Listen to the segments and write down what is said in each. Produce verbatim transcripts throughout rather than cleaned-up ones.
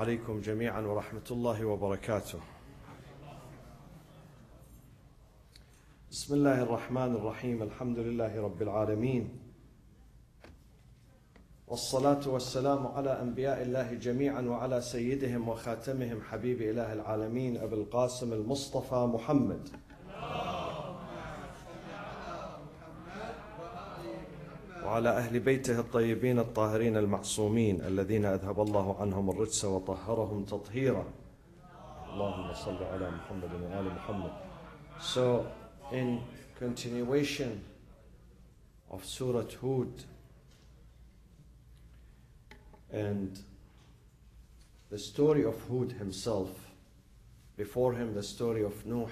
عليكم جميعا ورحمة الله وبركاته. بسم الله الرحمن الرحيم. الحمد لله رب العالمين، والصلاة والسلام على أنبياء الله جميعا وعلى سيدهم وخاتمهم حبيب إله العالمين أبي القاسم المصطفى محمد وعلى أهل بيته الطيبين الطاهرين المعصومين الذين أذهب الله عنهم الرجس وطهرهم تطهيرا. اللهم صل على محمد وآل محمد. So, in continuation of Surah Hud and the story of Hud himself, before him the story of Nuh.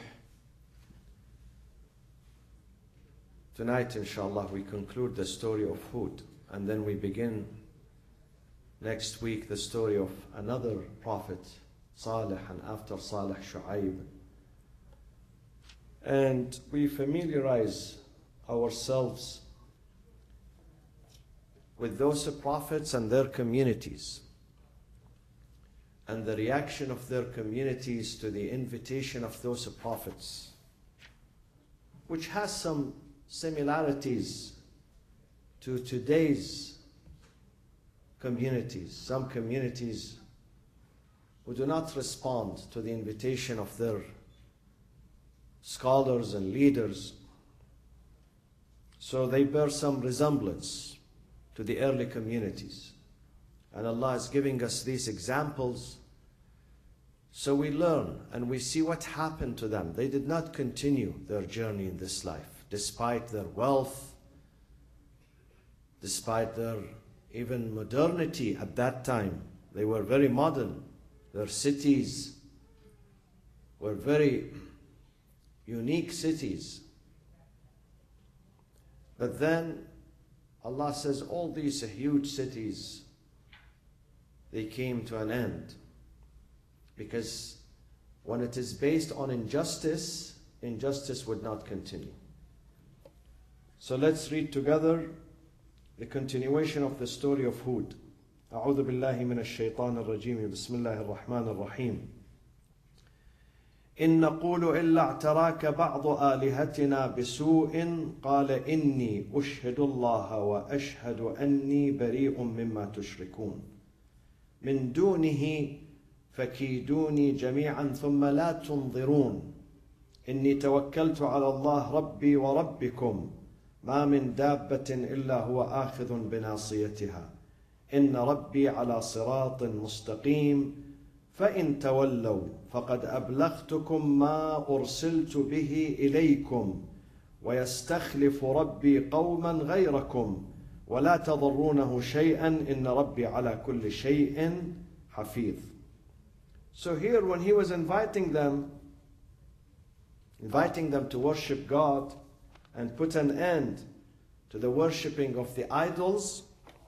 Tonight, inshallah, we conclude the story of Hud, and then we begin next week the story of another prophet, Salih, and after Salih, Shu'aib. And we familiarize ourselves with those prophets and their communities, and the reaction of their communities to the invitation of those prophets, which has some similarities to today's communities. Some communities who do not respond to the invitation of their scholars and leaders, so they bear some resemblance to the early communities. And Allah is giving us these examples so we learn and we see what happened to them. They did not continue their journey in this life, despite their wealth, despite their even modernity at that time. They were very modern. Their cities were very unique cities. But then Allah says all these huge cities, they came to an end. Because when it is based on injustice, injustice would not continue. So let's read together the continuation of the story of Hud. أعوذ بالله من الشيطان الرجيم. بسم الله الرحمن الرحيم. إن نقول إلا اعتراك بعض آلهتنا بسوء قال إني أشهد الله وأشهد أني بريء مما تشركون من دونه فكيدوني جميعا ثم لا تنظرون إني توكلت على الله ربي وربكم ما من دابة إلا هو آخذ بناصيتها إن ربي على صراط مستقيم فإن تولوا فقد أبلغتكم ما أرسلت به إليكم ويستخلف ربي قوما غيركم ولا تضرونه شيئا إن ربي على كل شيء حفيظ. So here, when he was inviting them, inviting them to worship God and put an end to the worshipping of the idols,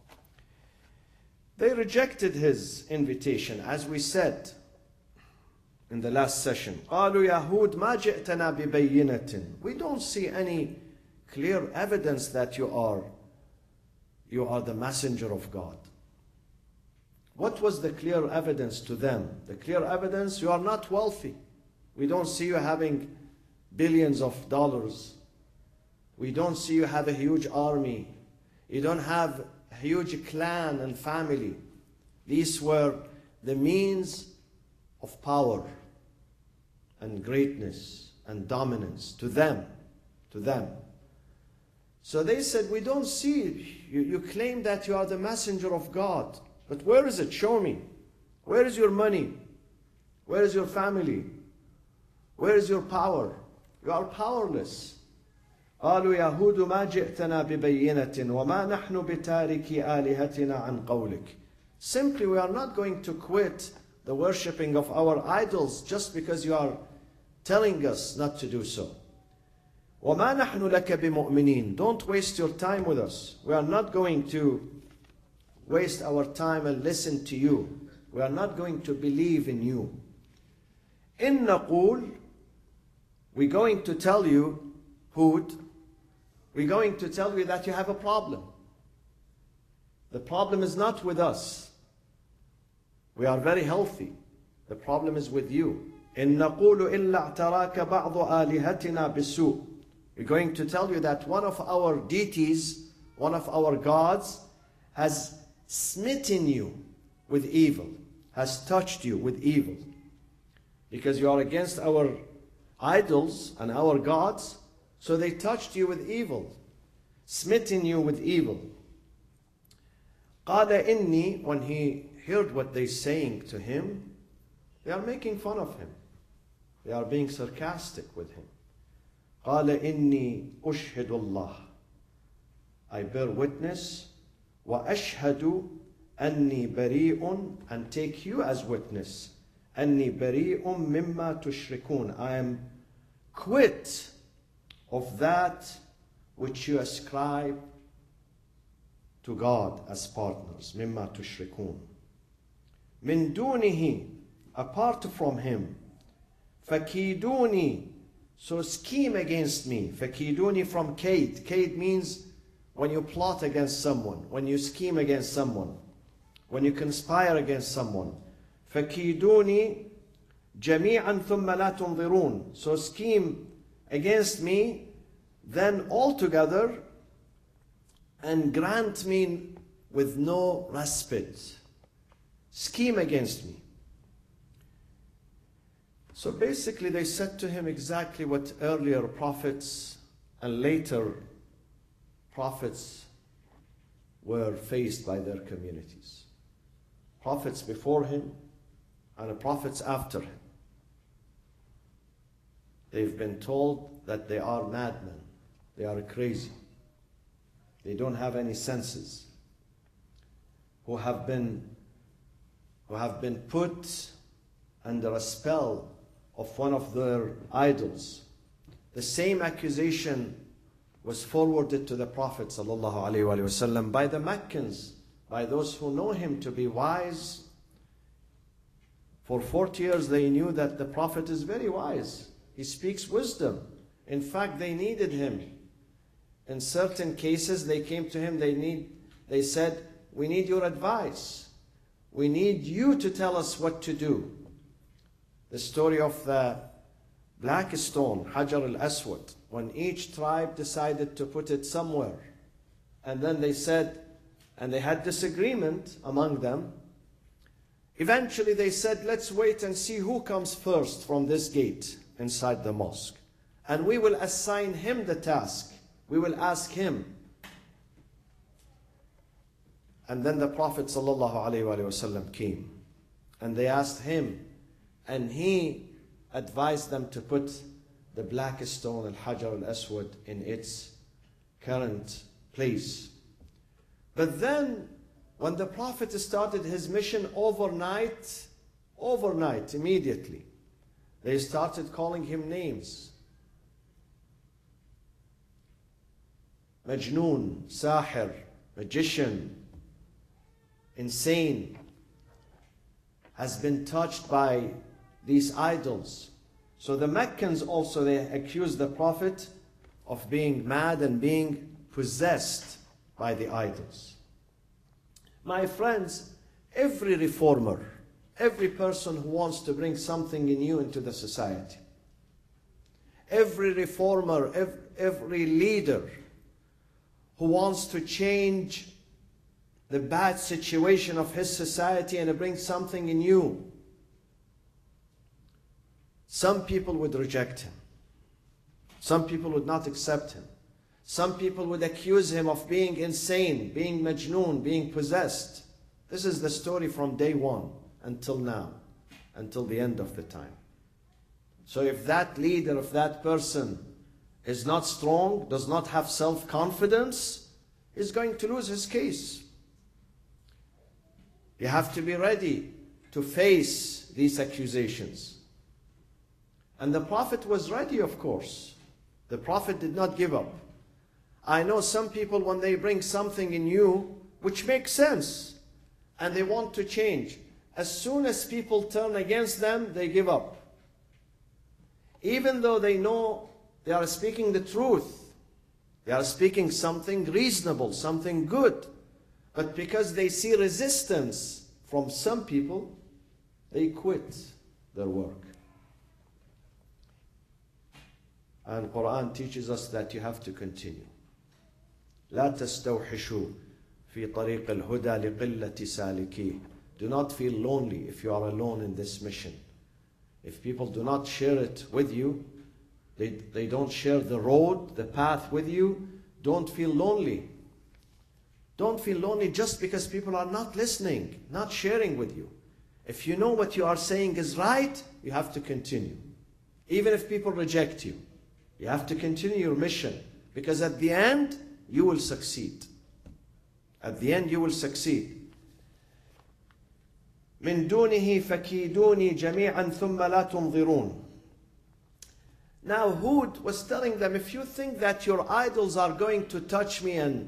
they rejected his invitation, as we said in the last session. قالوا يا هود ما جئتنا ببينة. We don't see any clear evidence that you are, you are the messenger of God. What was the clear evidence to them? The clear evidence, you are not wealthy. We don't see you having billions of dollars. We don't see you have a huge army. You don't have a huge clan and family. These were the means of power and greatness and dominance to them, to them. So they said, we don't see you. You claim that you are the messenger of God. But where is it? Show me. Where is your money? Where is your family? Where is your power? You are powerless. قالوا يا هود ما جئتنا ببينة وما نحن بتاركي آلهتنا عن قولك. Simply, we are not going to quit the worshipping of our idols just because you are telling us not to do so. وما نحن لك بمؤمنين. Don't waste your time with us. We are not going to waste our time and listen to you. We are not going to believe in you. إن نقول, we're going to tell you, Hud, we're going to tell you that you have a problem. The problem is not with us. We are very healthy. The problem is with you. إِن نَقُولُ إِلَّا اعْتَرَاكَ بَعْضُ آلِهَتِنَا بِالسُّوءِ. We're going to tell you that one of our deities, one of our gods, has smitten you with evil, has touched you with evil. Because you are against our idols and our gods, so they touched you with evil, smitten you with evil. قَالَ إِنِّي, when he heard what they're saying to him, they are making fun of him. They are being sarcastic with him. قَالَ إِنِّي أُشْهِدُ اللَّهِ, I bear witness, وَأَشْهَدُ أَنِّي بَرِيءٌ, and take you as witness, أَنِّي بَرِيءٌ مِمَّا تُشْرِكُونَ, I am quit of that which you ascribe to God as partners. مِمَّا تُشْرِكُونَ. مِن دُونِهِ, apart from him. فَكِيدُونِي, so scheme against me. فَكِيدُونِي from kaid. Kaid means when you plot against someone, when you scheme against someone, when you conspire against someone. فَكِيدُونِي جَمِيعًا ثُمَّ لَا تُنظِرُونَ, so scheme against me, then altogether, and grant me with no respite. Scheme against me. So basically they said to him exactly what earlier prophets and later prophets were faced by their communities. Prophets before him and the prophets after him. They've been told that they are madmen. They are crazy. They don't have any senses. Who have been, who have been put under a spell of one of their idols. The same accusation was forwarded to the Prophet ﷺ by the Meccans, by those who know him to be wise. For forty years they knew that the Prophet is very wise. He speaks wisdom. In fact, they needed him. In certain cases, they came to him, they, need, they said, we need your advice. We need you to tell us what to do. The story of the black stone, Hajar al-Aswad, when each tribe decided to put it somewhere. And then they said, and they had disagreement among them. Eventually they said, let's wait and see who comes first from this gate inside the mosque. And we will assign him the task. We will ask him. And then the Prophet ﷺ came. And they asked him. And he advised them to put the black stone, Al-Hajar al-Aswad, in its current place. But then, when the Prophet started his mission overnight, overnight, immediately, they started calling him names. Majnoon, Sahir, magician, insane, has been touched by these idols. So the Meccans also, they accused the Prophet of being mad and being possessed by the idols. My friends, every reformer, every person who wants to bring something new into the society, every reformer, every, every leader who wants to change the bad situation of his society and bring something new, some people would reject him. Some people would not accept him. Some people would accuse him of being insane, being majnoon, being possessed. This is the story from day one until now, until the end of the time. So if that leader, if that person is not strong, does not have self-confidence, he's going to lose his case. You have to be ready to face these accusations. And the Prophet was ready, of course. The Prophet did not give up. I know some people, when they bring something new, which makes sense, and they want to change, as soon as people turn against them, they give up. Even though they know they are speaking the truth, they are speaking something reasonable, something good, but because they see resistance from some people, they quit their work. And Quran teaches us that you have to continue. لا تستوحشوا في طريق الهدى لقلة سالكيه. Do not feel lonely if you are alone in this mission. If people do not share it with you, they, they don't share the road, the path with you, don't feel lonely. Don't feel lonely just because people are not listening, not sharing with you. If you know what you are saying is right, you have to continue. Even if people reject you, you have to continue your mission, because at the end, you will succeed. At the end, you will succeed. من دونه فكيدوني جميعا ثم لا تنظرون. Now Hud was telling them, if you think that your idols are going to touch me and,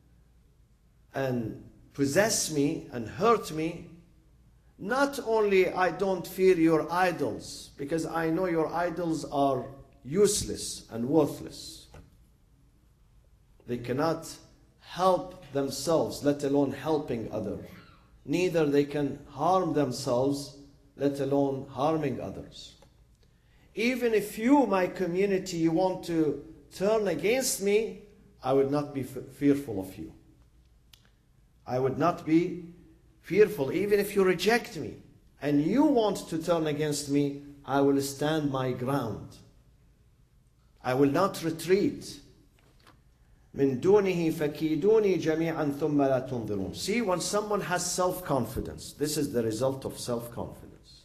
and possess me and hurt me, not only I don't fear your idols, because I know your idols are useless and worthless. They cannot help themselves, let alone helping others. Neither they can harm themselves, let alone harming others. Even if you, my community, you want to turn against me, I would not be fearful of you. I would not be fearful. Even if you reject me and you want to turn against me, I will stand my ground. I will not retreat. من دونه فكيدوني جميعا ثم لا تنظرون. See, when someone has self-confidence, this is the result of self-confidence.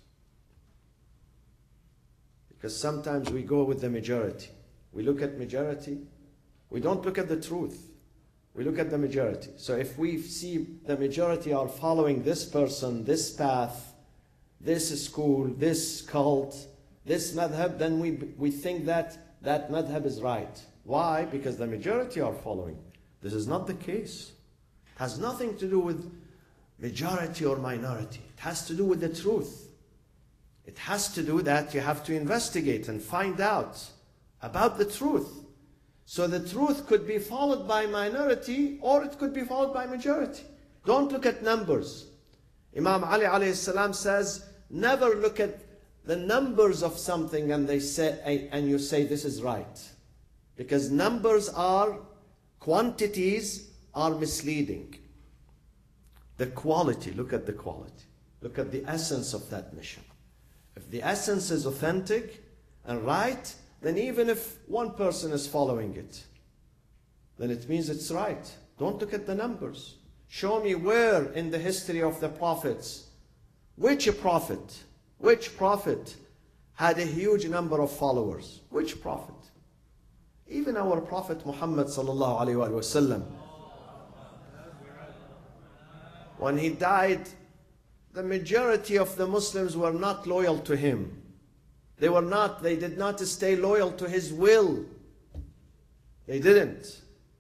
Because sometimes we go with the majority. We look at majority. We don't look at the truth. We look at the majority. So if we see the majority are following this person, this path, this school, this cult, this madhab, then we, we think that that madhab is right. Why? Because the majority are following. This is not the case. It has nothing to do with majority or minority. It has to do with the truth. It has to do that you have to investigate and find out about the truth. So the truth could be followed by minority or it could be followed by majority. Don't look at numbers. Imam Ali alayhi salam says, never look at the numbers of something and they say and you say this is right. Because numbers are, quantities are misleading. The quality, look at the quality. Look at the essence of that mission. If the essence is authentic and right, then even if one person is following it, then it means it's right. Don't look at the numbers. Show me where in the history of the prophets, which prophet, which prophet had a huge number of followers? Which prophet? Even our Prophet Muhammad sallallahu alaihi wasallam, when he died, the majority of the Muslims were not loyal to him. They were not, they did not stay loyal to his will. They didn't.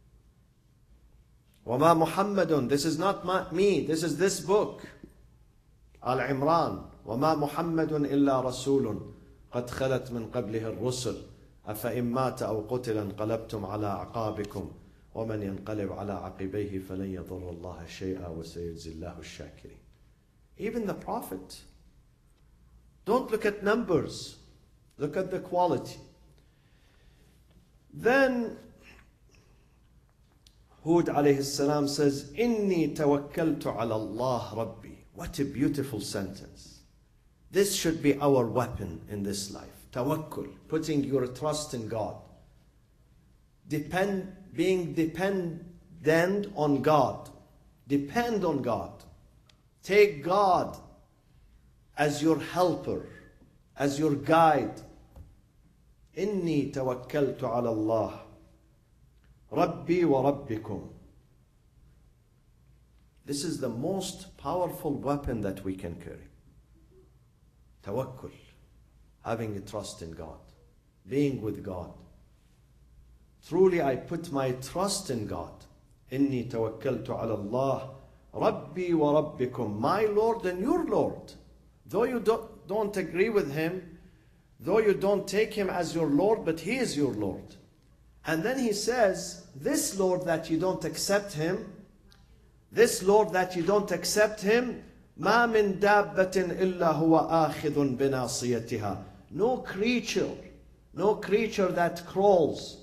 وَمَا مُحَمَّدٌ, this is not my, me, this is this book. Al-Imran, وَمَا مُحَمَّدٌ إِلَّا رَسُولٌ قَدْ خَلَتْ مِنْ قَبْلِهِ الرُّسُلُ أَفَإِن مَّاتَ أَوْ قُتِلَ انقَلَبْتُمْ عَلَىٰ أَعْقَابِكُمْ وَمَنْ يَنْقَلِبْ عَلَىٰ عَقِبَيْهِ فَلَنْ يَضُرَّ اللَّهَ شَيْئًا وَسَيَجْزِي اللَّهُ الشَّاكِرِينَ. Even the Prophet. Don't look at numbers. Look at the quality. Then Hud alayhi salam says, إِنِّي تَوَكَّلْتُ عَلَى اللَّهِ رَبِّي. What a beautiful sentence. This should be our weapon in this life. Tawakkul, putting your trust in God. Depend, being dependent on God. Depend on God. Take God as your helper, as your guide. إِنِّي تَوَكَّلْتُ عَلَى اللَّهِ رَبِّي وَرَبِّكُمْ. This is the most powerful weapon that we can carry. Tawakkul, having a trust in God, being with God. Truly I put my trust in God. إِنِّي تَوَكَّلْتُ عَلَى اللَّهِ رَبِّي وَرَبِّكُمْ. My Lord and your Lord. Though you don't, don't agree with him, though you don't take him as your Lord, but he is your Lord. And then he says, this Lord that you don't accept him, this Lord that you don't accept him, ما من دابة إلا هو آخذ بناصيتها. No creature, no creature that crawls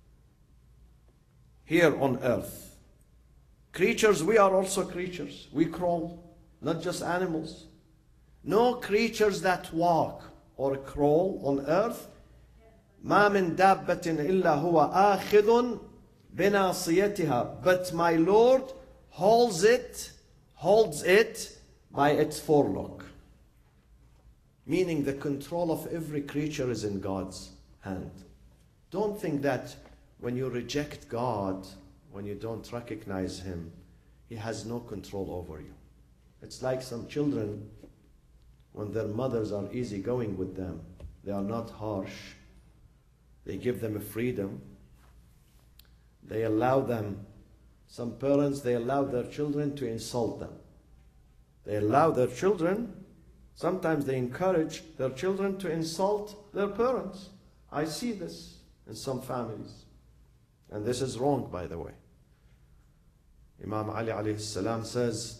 here on earth. Creatures, we are also creatures. We crawl, not just animals. No creatures that walk or crawl on earth. ما من دابة إلا هو آخذ بناصيتها. But my Lord holds it, holds it by its forelock. Meaning the control of every creature is in God's hand. Don't think that when you reject God, when you don't recognize Him, He has no control over you. It's like some children, when their mothers are easygoing with them, they are not harsh, they give them a freedom, they allow them, some parents, they allow their children to insult them. They allow their children, sometimes they encourage their children to insult their parents. I see this in some families. And this is wrong, by the way. Imam Ali alayhi salam says,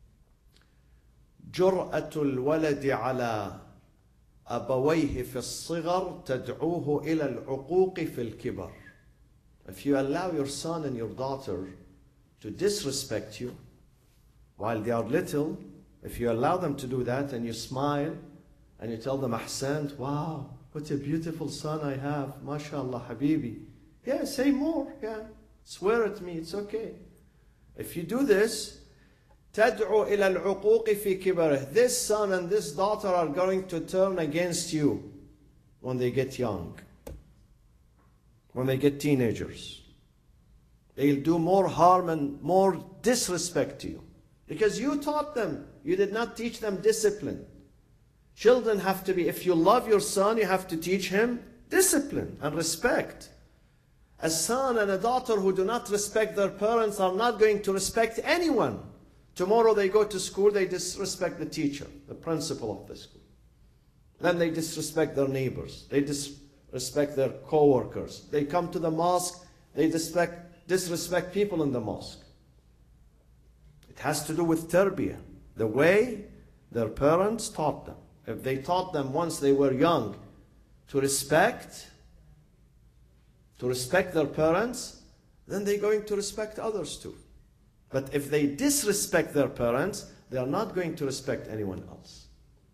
جرأة الولد على أبويه في الصغر تدعوه إلى العقوق في الكبر. If you allow your son and your daughter to disrespect you while they are little, if you allow them to do that and you smile and you tell them, Ahsant, wow, what a beautiful son I have, mashallah, habibi. Yeah, say more, yeah. Swear at me, it's okay. If you do this, تدعو إلى العقوق في كبره. This son and this daughter are going to turn against you when they get young, when they get teenagers. They'll do more harm and more disrespect to you. Because you taught them. You did not teach them discipline. Children have to be, if you love your son, you have to teach him discipline and respect. A son and a daughter who do not respect their parents are not going to respect anyone. Tomorrow they go to school, they disrespect the teacher, the principal of the school. Then they disrespect their neighbors. They disrespect their co-workers. They come to the mosque, they disrespect, disrespect people in the mosque. It has to do with tarbiyah, the way their parents taught them. If they taught them once they were young to respect, to respect their parents, then they're going to respect others too. But if they disrespect their parents, they are not going to respect anyone else.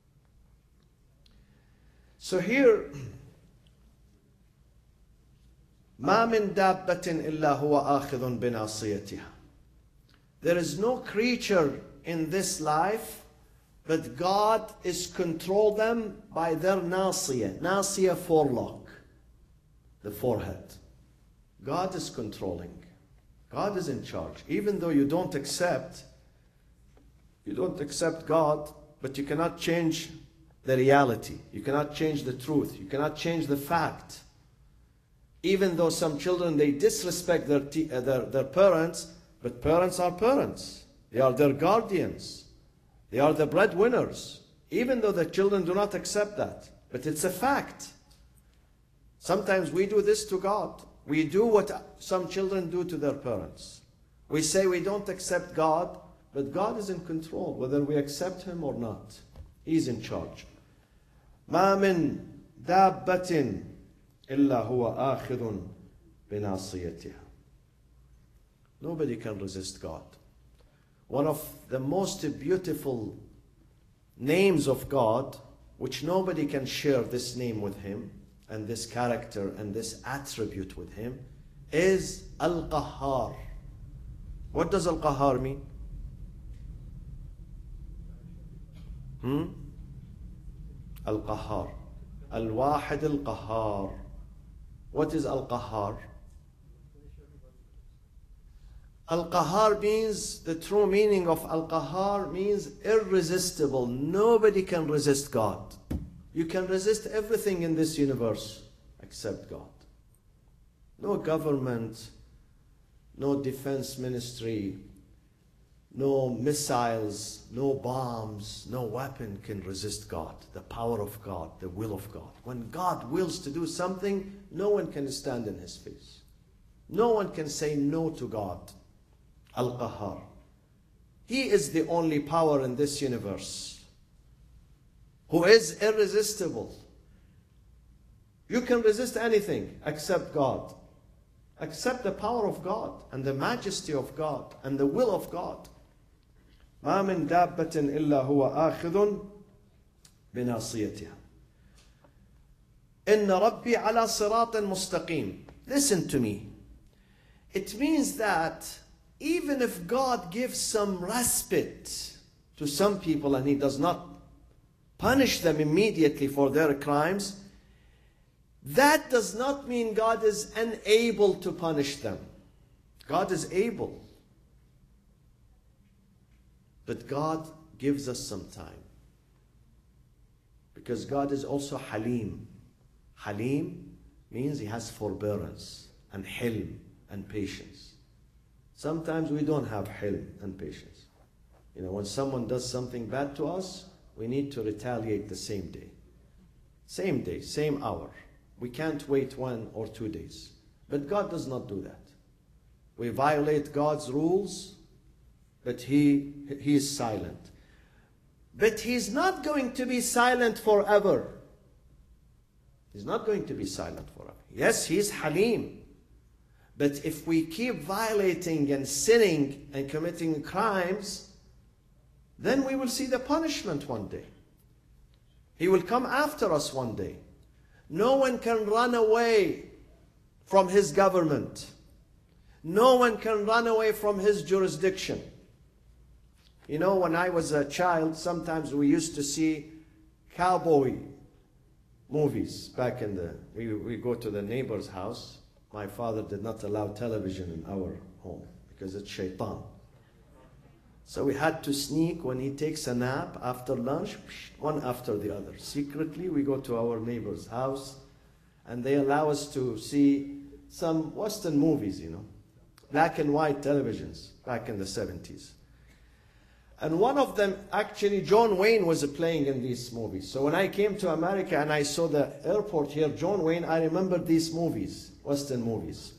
So here, ما من دابة إلا هو آخذ بناصيتها. There is no creature in this life, but God is control them by their nasiya. Nasiya, forelock, the forehead. God is controlling. God is in charge. Even though you don't accept, you don't accept God, but you cannot change the reality. You cannot change the truth. You cannot change the fact. Even though some children, they disrespect their, uh, their, their parents, but parents are parents. They are their guardians. They are the breadwinners. Even though the children do not accept that. But it's a fact. Sometimes we do this to God. We do what some children do to their parents. We say we don't accept God, but God is in control, whether we accept Him or not. He's in charge. ما من دابة إلا هو آخذ بناصيتها. Nobody can resist God. One of the most beautiful names of God, which nobody can share this name with Him, and this character and this attribute with Him, is Al-Qahhar. What does Al-Qahhar mean? Hmm? Al-Qahhar. Al-Wahid Al-Qahhar. What is Al-Qahhar? Al-Qahhar means, the true meaning of Al-Qahhar means irresistible. Nobody can resist God. You can resist everything in this universe except God. No government, no defense ministry, no missiles, no bombs, no weapon can resist God, the power of God, the will of God. When God wills to do something, no one can stand in His face. No one can say no to God. Al-Qahhar. He is the only power in this universe, who is irresistible. You can resist anything except God. Accept the power of God and the majesty of God and the will of God. ما من دابة إلا هو آخذ بناصيتها. إن ربي على صراط مستقيم. Listen to me. It means that even if God gives some respite to some people and He does not punish them immediately for their crimes, that does not mean God is unable to punish them. God is able. But God gives us some time. Because God is also Halim. Halim means He has forbearance and hilm and patience. Sometimes we don't have hilm and patience. You know, when someone does something bad to us, we need to retaliate the same day. Same day, same hour. We can't wait one or two days. But God does not do that. We violate God's rules, but He, he is silent. But He's not going to be silent forever. He's not going to be silent forever. Yes, He's Halim. But if we keep violating and sinning and committing crimes, then we will see the punishment one day. He will come after us one day. No one can run away from His government. No one can run away from His jurisdiction. You know, when I was a child, sometimes we used to see cowboy movies back in the, we, we go to the neighbor's house. My father did not allow television in our home because it's shaitan. So we had to sneak when he takes a nap after lunch, one after the other. Secretly, we go to our neighbor's house and they allow us to see some Western movies, you know, black and white televisions back in the seventies. And one of them, actually, John Wayne was playing in these movies. So when I came to America and I saw the airport here, John Wayne, I remembered these movies, Western movies.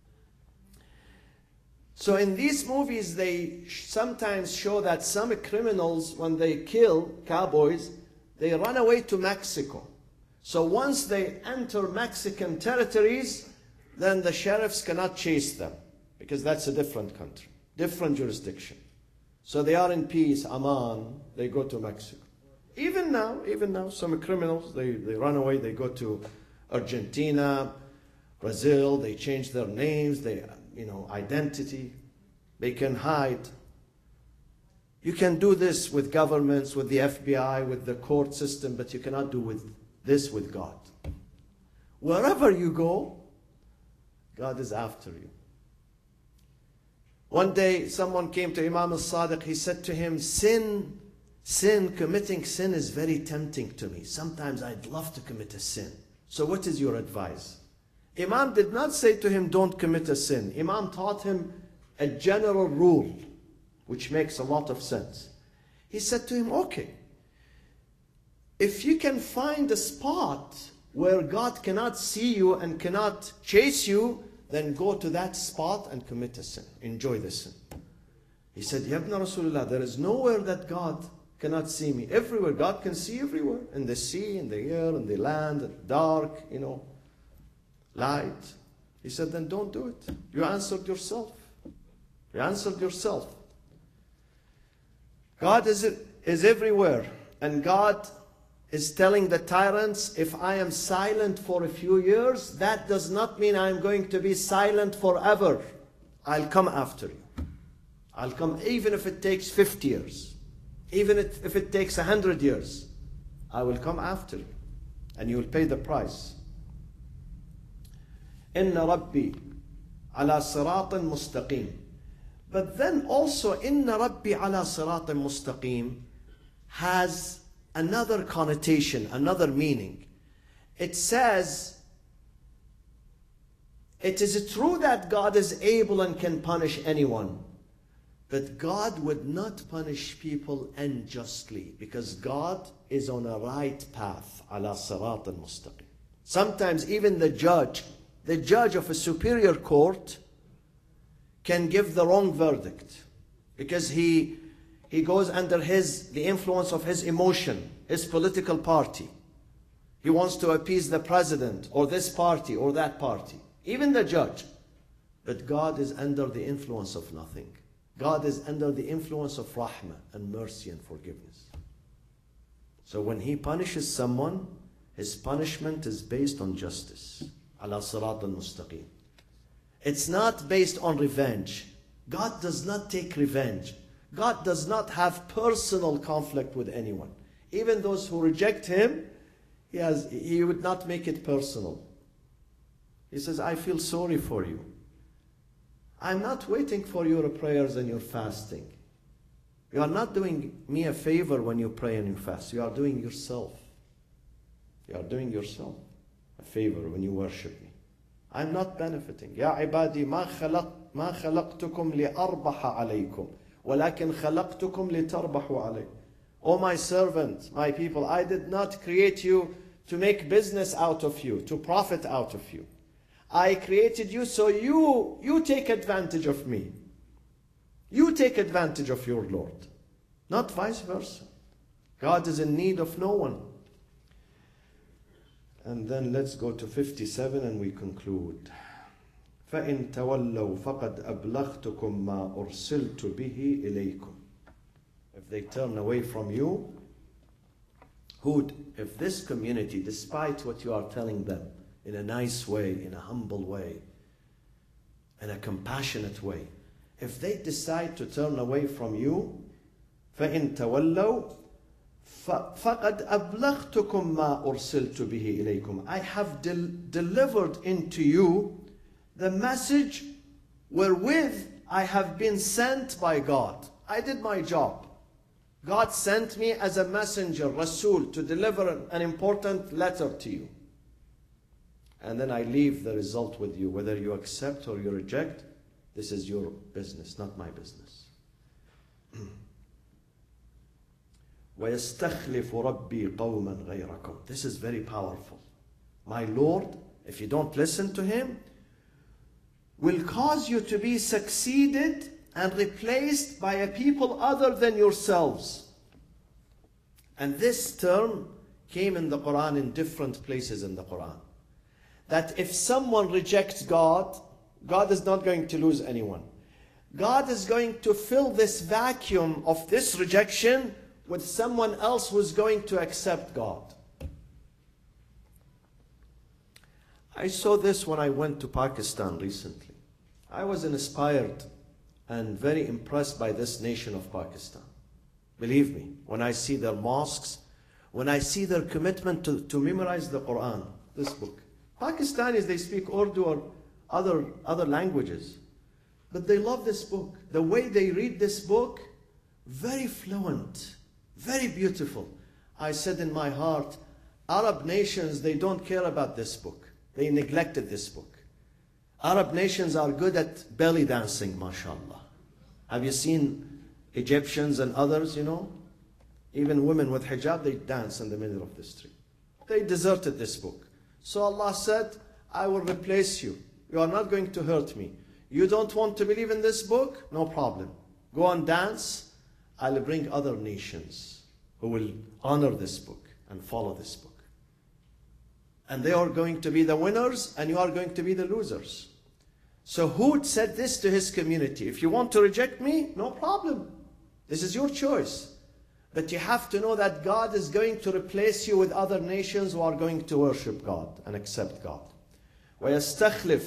So in these movies, they sometimes show that some criminals, when they kill cowboys, they run away to Mexico. So once they enter Mexican territories, then the sheriffs cannot chase them, because that's a different country, different jurisdiction. So they are in peace, aman, they go to Mexico. Even now, even now, some criminals, they, they run away, they go to Argentina, Brazil, they change their names, they, you know, identity. They can hide. You can do this with governments, with the F B I, with the court system, but you cannot do with this with God. Wherever you go, God is after you. One day, someone came to Imam al-Sadiq. He said to him, sin, sin, committing sin is very tempting to me. Sometimes I'd love to commit a sin. So what is your advice? Imam did not say to him, don't commit a sin. Imam taught him a general rule, which makes a lot of sense. He said to him, okay, if you can find a spot where God cannot see you and cannot chase you, then go to that spot and commit a sin. Enjoy the sin. He said, Ya Ibn Rasulullah, there is nowhere that God cannot see me. Everywhere. God can see everywhere. In the sea, in the air, in the land, dark, you know, light. He said, then don't do it. You answered yourself. You answered yourself. God is, is everywhere. And God is telling the tyrants, if I am silent for a few years, that does not mean I'm going to be silent forever. I'll come after you. I'll come even if it takes fifty years. Even if it takes one hundred years. I will come after you. And you will pay the price. إِنَّ رَبِّي عَلَى صِرَاطٍ مُسْتَقِيمٍ. But then also, إِنَّ رَبِّي عَلَى صِرَاطٍ مُسْتَقِيمٍ has another connotation, another meaning. It says, it is true that God is able and can punish anyone, but God would not punish people unjustly, because God is on a right path, ala sirat al-mustaqim. Sometimes even the judge, the judge of a superior court can give the wrong verdict, because he he goes under his, the influence of his emotion, his political party. He wants to appease the president or this party or that party, even the judge. But God is under the influence of nothing. God is under the influence of rahmah and mercy and forgiveness. So when he punishes someone, his punishment is based on justice. Ala sirat al-mustaqim. It's not based on revenge. God does not take revenge. God does not have personal conflict with anyone. Even those who reject him, he, has, he would not make it personal. He says, I feel sorry for you. I'm not waiting for your prayers and your fasting. You are not doing me a favor when you pray and you fast. You are doing yourself. You are doing yourself a favor when you worship me. I'm not benefiting. يا عبادي ما خلق ما خلقتكم لأربح عليكم ولكن خلقتكم لتربحوا علي. O my servant, my people, I did not create you to make business out of you, to profit out of you. I created you so you, you take advantage of me. You take advantage of your Lord, not vice versa. God is in need of no one. And then let's go to fifty-seven and we conclude. فَإِن تَوَلَّوْا فَقَدْ أَبْلَغْتُكُمْ مَا أُرْسِلْتُ بِهِ إِلَيْكُمْ. If they turn away from you, Hud, if this community, despite what you are telling them, in a nice way, in a humble way, in a compassionate way, if they decide to turn away from you, فَإِن تَوَلَّوْا فَقَدْ أَبْلَغْتُكُمْ مَا أُرْسِلْتُ بِهِ إِلَيْكُمْ. I have del delivered into you the message wherewith I have been sent by God. I did my job. God sent me as a messenger, Rasul, to deliver an, an important letter to you. And then I leave the result with you. Whether you accept or you reject, this is your business, not my business. وَيَسْتَخْلِفُ رَبِّي قَوْمًا غَيْرَكُمْ. This is very powerful. My Lord, if you don't listen to him, will cause you to be succeeded and replaced by a people other than yourselves. And this term came in the Quran in different places in the Quran. That if someone rejects God, God is not going to lose anyone. God is going to fill this vacuum of this rejection with someone else who's going to accept God. I saw this when I went to Pakistan recently. I was inspired and very impressed by this nation of Pakistan. Believe me, when I see their mosques, when I see their commitment to, to memorize the Quran, this book. Pakistanis, they speak Urdu or other, other languages, but they love this book. The way they read this book, very fluent, very beautiful. I said in my heart, Arab nations, they don't care about this book. They neglected this book. Arab nations are good at belly dancing, mashallah. Have you seen Egyptians and others, you know? Even women with hijab, they dance in the middle of the street. They deserted this book. So Allah said, I will replace you. You are not going to hurt me. You don't want to believe in this book? No problem. Go and dance. I'll bring other nations who will honor this book and follow this book. And they are going to be the winners and you are going to be the losers. So Hud said this to his community. If you want to reject me, no problem. This is your choice. But you have to know that God is going to replace you with other nations who are going to worship God and accept God. وَيَسْتَخْلِفْ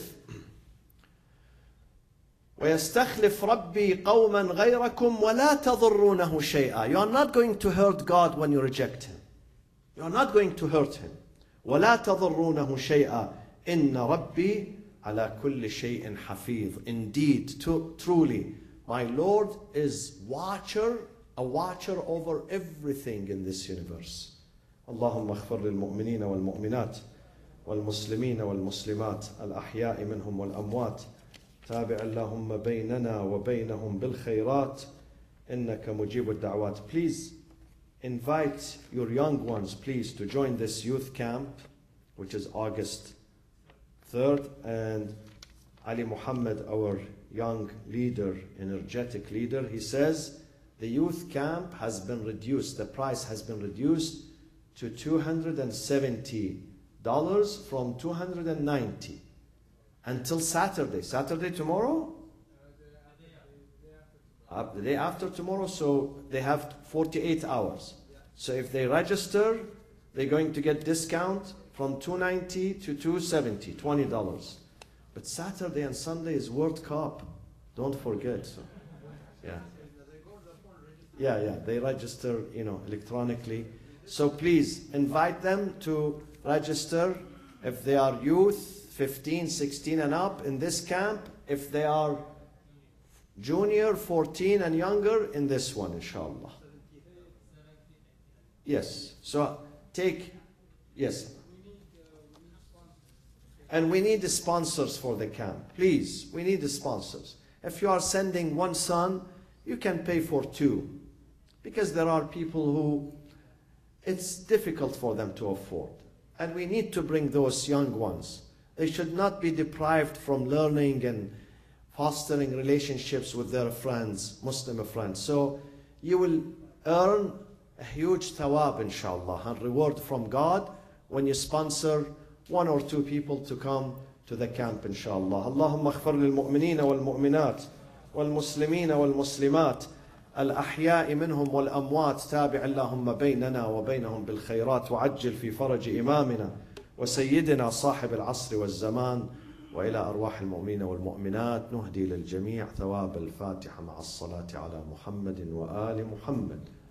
وَيَسْتَخْلِفْ رَبِّي قَوْمًا غَيْرَكُمْ وَلَا تَضُرُّونَهُ شَيْئًا. You are not going to hurt God when you reject him. You are not going to hurt him. وَلَا تَضُرُّونَهُ شَيْئًا إِنَّ رَبِّي عَلَى كُلِّ شَيْءٍ حَفِيظٌ. Indeed, to, truly, my Lord is watcher, a watcher over everything in this universe. اللهم اغفر للمؤمنين والمؤمنات والمسلمين والمسلمات الأحياء منهم والأموات تابع اللهم بيننا وبينهم بالخيرات إنك مجيب الدعوات. Please invite your young ones, please, to join this youth camp, which is August third. And Ali Muhammad, our young leader, energetic leader, he says, the youth camp has been reduced. The price has been reduced to two hundred seventy dollars from two hundred ninety dollars until Saturday. Saturday tomorrow? Uh, the day after tomorrow, so they have forty-eight hours. So if they register, they're going to get discount from two hundred ninety dollars to two hundred seventy dollars, twenty dollars. But Saturday and Sunday is World Cup. Don't forget. So, yeah. Yeah, yeah, they register, you know, electronically. So please invite them to register if they are youth, fifteen, sixteen and up in this camp. If they are junior, fourteen and younger, in this one, inshallah. Yes, so take, yes. And we need the sponsors for the camp. Please, we need the sponsors. If you are sending one son, you can pay for two. Because there are people who it's difficult for them to afford. And we need to bring those young ones. They should not be deprived from learning and fostering relationships with their friends, Muslim friends. So you will earn a huge thawab, inshallah, and reward from God when you sponsor one or two people to come to the camp, inshallah. Allahumma aghfir lil mu'minina wal mu'minat wal muslimina wal muslimat الأحياء منهم والأموات تابع اللهم بيننا وبينهم بالخيرات وعجل في فرج إمامنا وسيدنا صاحب العصر والزمان وإلى أرواح المؤمنين والمؤمنات نهدي للجميع ثواب الفاتحة مع الصلاة على محمد وآل محمد.